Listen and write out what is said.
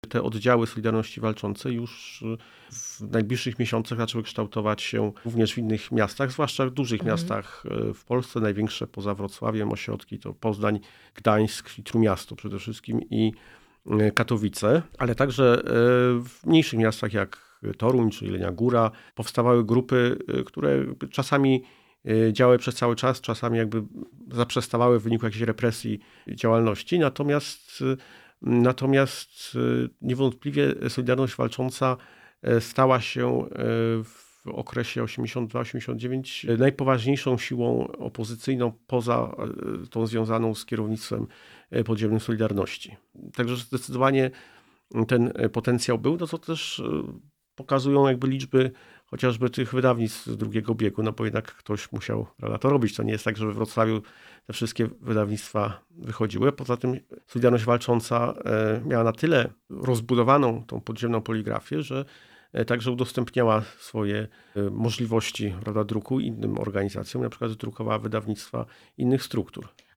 Te oddziały Solidarności Walczącej już w najbliższych miesiącach zaczęły kształtować się również w innych miastach, zwłaszcza w dużych miastach w Polsce. Największe poza Wrocławiem ośrodki to Poznań, Gdańsk i Trójmiasto przede wszystkim i Katowice, ale także w mniejszych miastach jak Toruń czy Jelenia Góra powstawały grupy, które czasami działały przez cały czas, czasami jakby zaprzestawały w wyniku jakiejś represji działalności. Natomiast niewątpliwie Solidarność Walcząca stała się w okresie 82-89 najpoważniejszą siłą opozycyjną poza tą związaną z kierownictwem podziemnym Solidarności. Także zdecydowanie ten potencjał był, no co też pokazują jakby liczby chociażby tych wydawnictw z drugiego biegu, no bo jednak ktoś musiał, prawda, to robić. To nie jest tak, że we Wrocławiu te wszystkie wydawnictwa wychodziły. Poza tym Solidarność Walcząca miała na tyle rozbudowaną tą podziemną poligrafię, że także udostępniała swoje możliwości, prawda, druku innym organizacjom, na przykład drukowała wydawnictwa innych struktur.